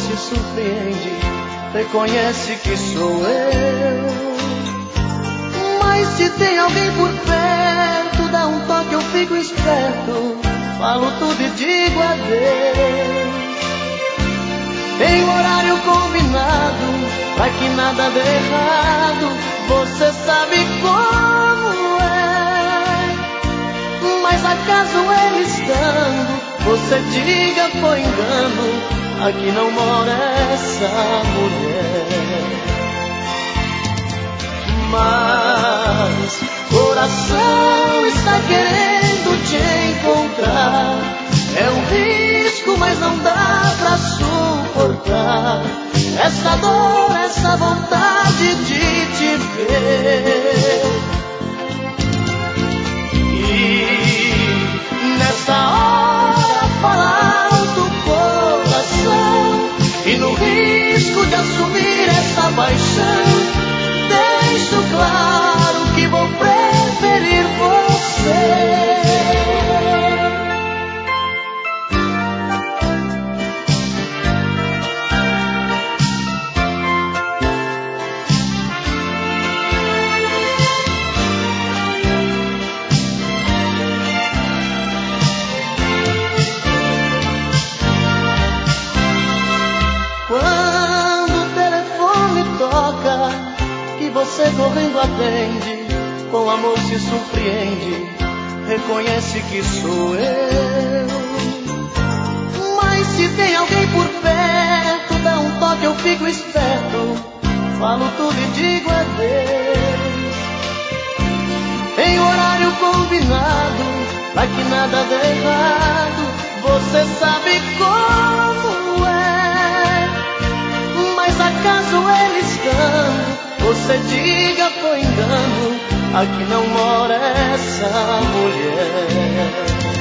se surpreende, reconhece que sou eu. Mas se tem alguém por perto, dá um toque, eu fico esperto, falo tudo e digo adeus. Tem um horário combinado, pra que nada dê errado, você sabe como é. Mas acaso ele estando, você diga foi engano, aqui não mora essa mulher. Mas coração está querendo te encontrar, é um risco, mas não dá pra suportar essa dor, essa vontade de te ver. E nessa hora fala alto o coração, e no risco de assumir essa paixão, deixo claro que vou preferir você. Você correndo atende, com amor se surpreende, reconhece que sou eu. Mas se tem alguém por perto, dá um toque, eu fico esperto, falo tudo e digo adeus. Em horário combinado, pra que nada dê errado, você sabe como é. Mas acaso ele estando, você diga foi engano, aqui não mora essa mulher.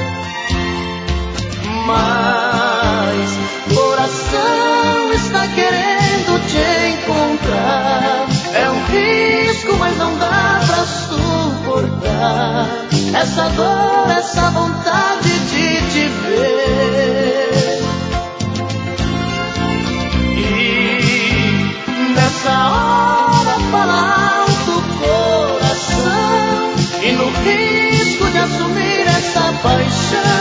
Mas coração está querendo te encontrar, é um risco, mas não dá pra suportar essa dor, essa vontade de te ver. E nessa hora fala alto o coração, e no risco de assumir essa paixão,